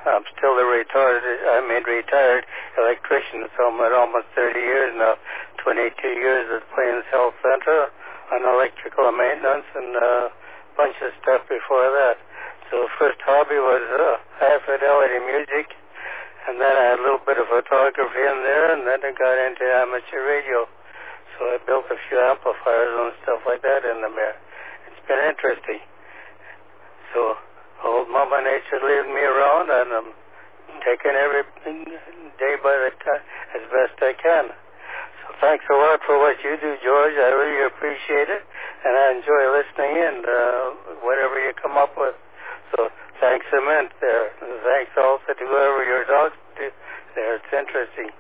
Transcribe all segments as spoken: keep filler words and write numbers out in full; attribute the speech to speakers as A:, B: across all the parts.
A: I'm still a retired, I mean retired electrician, so I'm at almost thirty years now, twenty-two years at Plains Health Center on electrical maintenance and a bunch of stuff before that. So the first hobby was uh, high fidelity music, and then I had a little bit of photography in there, and then I got into amateur radio. So I built a few amplifiers and stuff like that in the mirror. It's been interesting. So old Mama Nature leaving me around, and I'm taking every day by the time as best I can. So thanks a lot for what you do, George. I really appreciate it, and I enjoy listening in uh, whatever you come up with. So thanks a mint there. And thanks also to whoever you're talking to there. It's interesting.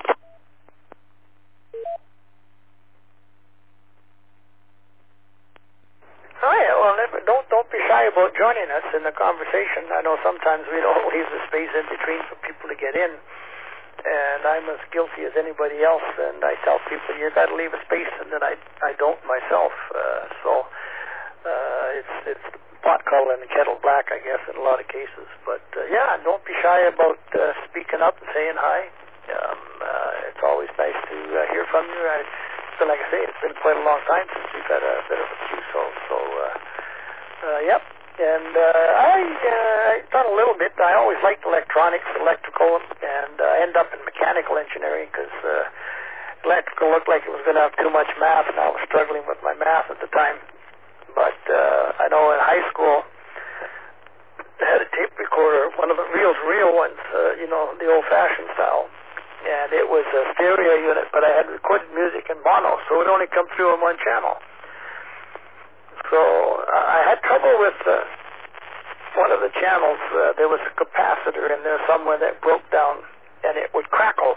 B: Hi, well, never, don't don't be shy about joining us in the conversation. I know sometimes we don't leave the space in between for people to get in, and I'm as guilty as anybody else. And I tell people you got to leave a space, and then I I don't myself. Uh, so uh, it's it's pot calling and kettle black, I guess, in a lot of cases. But uh, yeah, don't be shy about uh, speaking up and saying hi. Um, uh, it's always nice to uh, hear from you. I, So like I say, it's been quite a long time since we've had a bit of a few, so, so uh, uh, yep. And uh, I, uh, I've done a little bit. I always liked electronics, electrical, and uh, end up in mechanical engineering because uh, electrical looked like it was going to have too much math, and I was struggling with my math at the time. But uh, I know in high school, I had a tape recorder, one of the real, real ones, uh, you know, the old-fashioned style. And it was a stereo unit, but I had recorded music in mono, so it would only come through on one channel. So uh, I had trouble with uh, one of the channels. Uh, there was a capacitor in there somewhere that broke down, and it would crackle.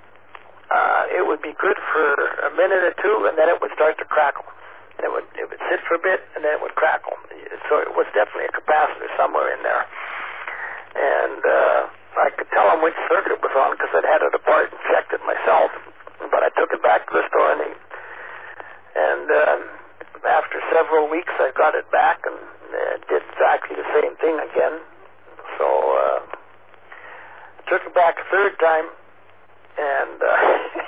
B: Uh, it would be good for a minute or two, and then it would start to crackle. And it would, it would sit for a bit, and then it would crackle. So it was definitely a capacitor somewhere in there. And uh, I could tell him which circuit it was on because I'd had it apart and checked it myself. But I took it back to the store, and, he, and um, after several weeks, I got it back and uh, did exactly the same thing again. So uh, I took it back a third time, and uh,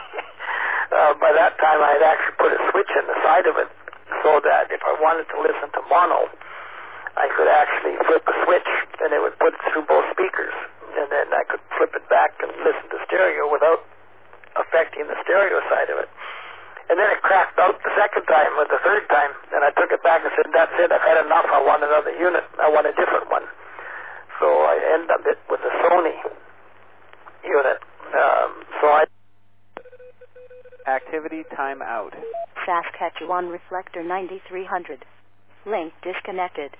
B: uh, by that time, I had actually put a switch in the side of it so that if I wanted to listen to mono, I could actually flip a switch, and it would put it through both speakers. And then I could flip it back and listen to stereo without affecting the stereo side of it. And then it cracked out the second time or the third time, and I took it back and said, that's it, I've had enough, I want another unit, I want a different one. So I ended up with a Sony unit. Um, so I...
C: Activity timeout.
D: Saskatchewan Reflector ninety-three hundred. Link disconnected.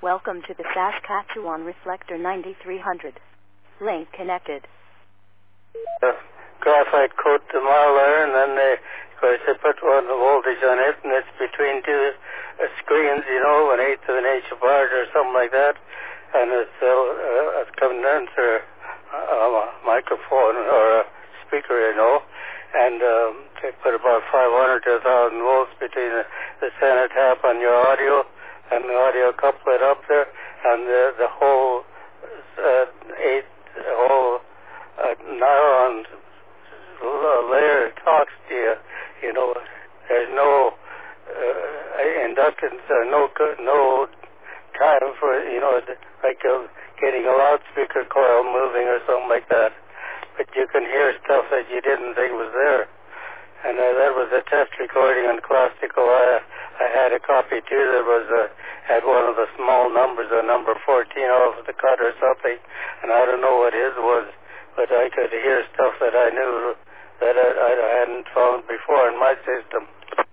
D: Welcome to the Saskatchewan Reflector ninety-three hundred. Link connected.
A: Uh, graphite coat the model there, and then they, of course, they put one voltage on it, and it's between two uh, screens, you know, an eighth of an inch apart or something like that, and it's uh, uh, a condenser, uh, a microphone or a speaker, you know, and um, they put about five hundred to one thousand volts between the, the center tap on your audio and the audio couplet up there, and the, the whole uh, eight, the whole uh, nylon layer talks to you. You know, there's no uh, inductance or no no time for, you know, like uh, getting a loudspeaker coil moving or something like that. But you can hear stuff that you didn't think was there. And uh, that was a test recording on classical. I, I had a copy too that was uh, had one of the small numbers, a number fourteen off the cut or something, and I don't know what his was, but I could hear stuff that I knew that I, I hadn't found before in my system.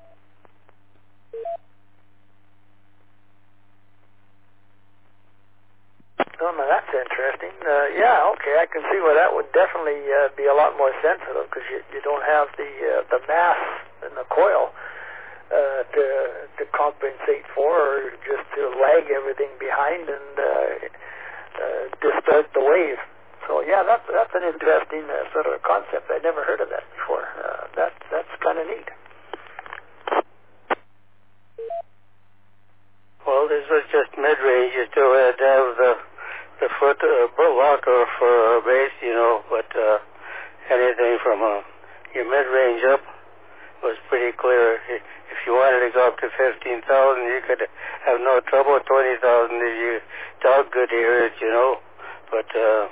B: Oh, no, that's interesting. Uh, yeah, okay, I can see where that would definitely uh, be a lot more sensitive because you, you don't have the uh, the mass in the coil uh, to to compensate for, or just to lag everything behind and uh, uh, distort the wave. So yeah, that's that's an interesting uh, sort of concept. I'd never heard of that before. Uh, that that's kind of neat.
A: Well, this was just mid-range. You still had to have the the foot uh, blocker for a bass, you know, but uh, anything from uh, your mid-range up was pretty clear. If you wanted to go up to fifteen thousand, you could have no trouble with twenty thousand if you dog could hear it, you know. But uh,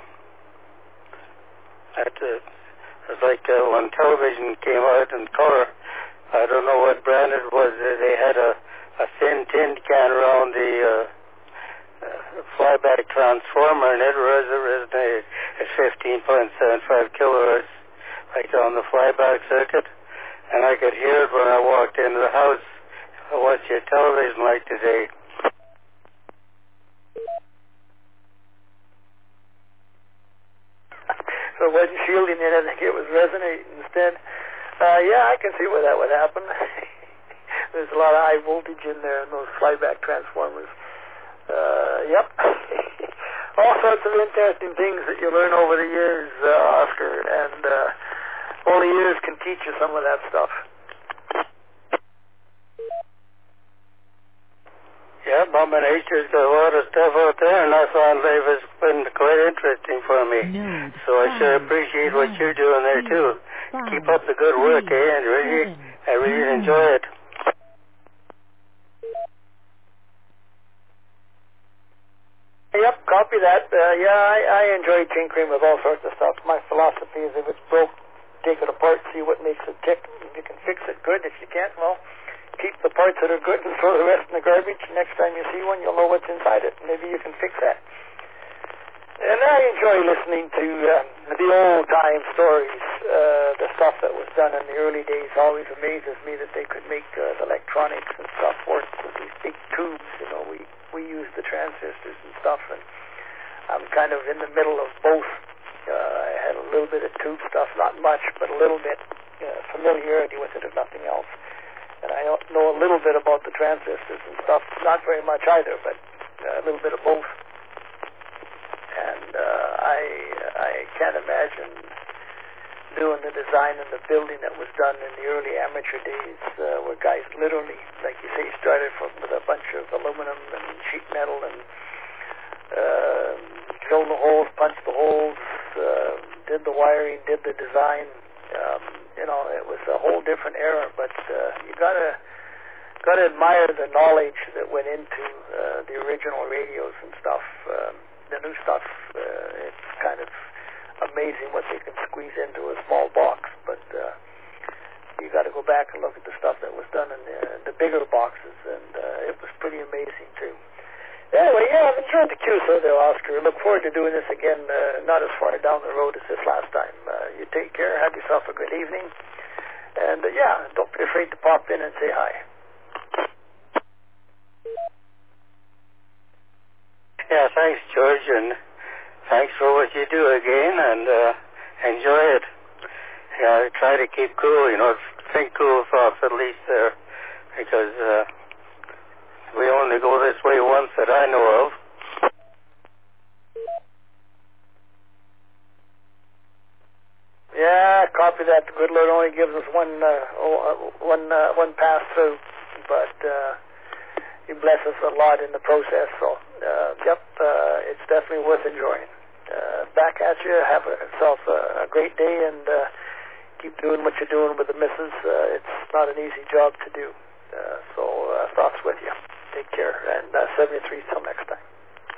A: that, uh, it's like uh, when television came out in color, I don't know what brand it was, they had a, a thin tin can around the uh, Uh, flyback transformer, and it resonated at fifteen point seven five kilohertz, like on the flyback circuit, and I could hear it when I walked into the house. What's your television like today?
B: So it wasn't shielding it, I think it was resonating instead. Uh, yeah, I can see where that would happen. There's a lot of high voltage in there in those flyback transformers. Uh, yep. All sorts of interesting things that you learn over the years, uh, Oscar, and uh, only years can teach you some of that stuff.
A: Yeah, Mom and Nature's got a lot of stuff out there, and I found life has been quite interesting for me.
C: Node
A: so I sure
C: five,
A: appreciate
C: one,
A: what you're doing there,
C: three,
A: too.
C: five,
A: Keep up the good work,
C: three,
A: eh? And really,
C: seven,
A: I really
C: nine.
A: enjoy it.
B: Yep, copy that. Uh, yeah, I, I enjoy tinkering with all sorts of stuff. My philosophy is if it's broke, take it apart, see what makes it tick. If you can fix it, good. If you can't, well, keep the parts that are good and throw the rest in the garbage. Next time you see one, you'll know what's inside it. Maybe you can fix that. And I enjoy listening to uh, the old-time stories. Uh, the stuff that was done in the early days always amazes me that they could make uh, the electronics and stuff work with these big tubes. You know, we we use the transistors and stuff, and I'm kind of in the middle of both. Uh, I had a little bit of tube stuff, not much, but a little bit uh, familiarity with it, if nothing else. And I know a little bit about the transistors and stuff, not very much either, but uh, a little bit of both. And uh, I I can't imagine doing the design and the building that was done in the early amateur days, uh, where guys literally, like you say, started from with a bunch of aluminum and sheet metal and uh, drilled the holes, punched the holes, uh, did the wiring, did the design. Um, you know, it was a whole different era. But uh, you gotta gotta admire the knowledge that went into uh, the original radios and stuff. Um, the new stuff, uh, it's kind of amazing what they can squeeze into a small box, but uh, you got to go back and look at the stuff that was done in the, the bigger boxes, and uh, it was pretty amazing too. Anyway, yeah, I've enjoyed the Q S O there, Oscar. I look forward to doing this again, uh, not as far down the road as this last time. Uh, you take care, have yourself a good evening, and uh, yeah, don't be afraid to pop in and say hi.
A: Yeah, thanks, George, and thanks for what you do again, and uh, enjoy it. Yeah, try to keep cool, you know, think cool thoughts at least there, because uh, we only go this way once that I know of.
B: Yeah, copy that. The good Lord only gives us one, uh, one, uh, one pass through, but uh, He blesses a lot in the process. So, uh, yep, uh, it's definitely worth enjoying. Uh, back at you. Have yourself a, a great day, and uh, keep doing what you're doing with the missus. Uh, it's not an easy job to do. Uh, so, uh, thoughts with you. Take care, and uh, seventy-three till next time.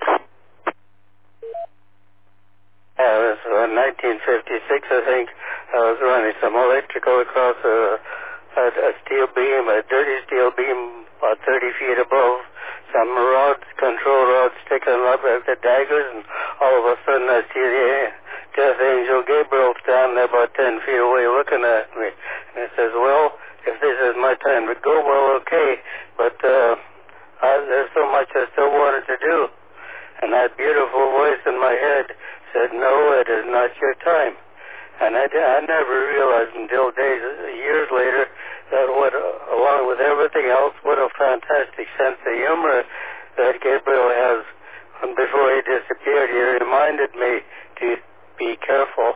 A: Yeah, it was uh, nineteen fifty-six, I think. I was running some electrical across a, a, a steel beam, a dirty steel beam about thirty feet above. Some rods, control rods sticking up at the daggers, and all of a sudden I see the death angel Gabriel standing there about ten feet away looking at me. And he says, well, if this is my time to go, well, okay, but uh, I, there's so much I still wanted to do. And that beautiful voice in my head said, no, it is not your time. And I, I never realized until days, years later, that what, uh, along with everything else, what a fantastic sense of humor that Gabriel has. And before he disappeared, he reminded me to be careful.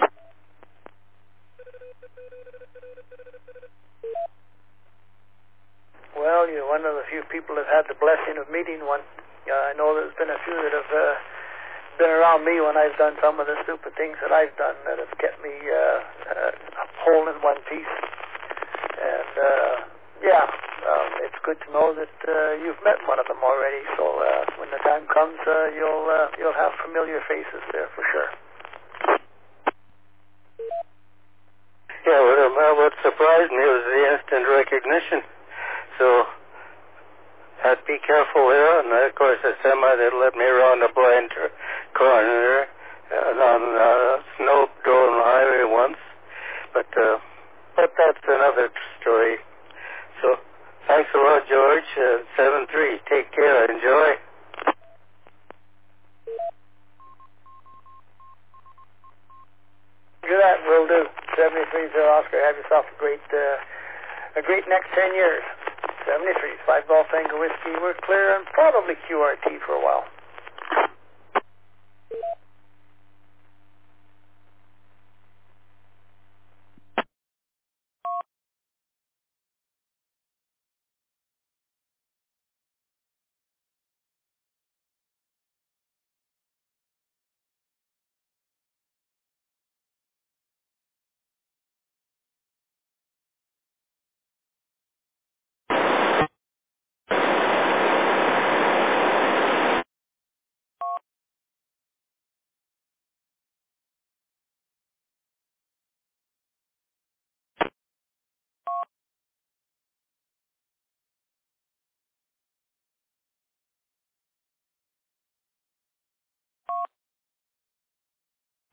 B: Well, you're one of the few people that had the blessing of meeting one. Uh, I know there's been a few that have uh, been around me when I've done some of the stupid things that I've done that have kept me uh, uh, whole in one piece. And, uh, yeah, um, it's good to know that uh, you've met one of them already. So uh, when the time comes, uh, you'll uh, you'll have familiar faces there for sure.
A: Yeah, what, uh, what surprised me was the instant recognition. So I'd be careful there, and of course the semi that let me around a blind corner uh, on uh, snow on the highway once, but uh, but that's another story. So thanks a lot, George. Uh, seven three. Take care. Enjoy.
B: Do that. Will do. seventy-three zero Oscar. Have yourself a great uh, a great next ten years. seventy-three, five Golf Tango Whiskey. We're clear and probably Q R T for a while.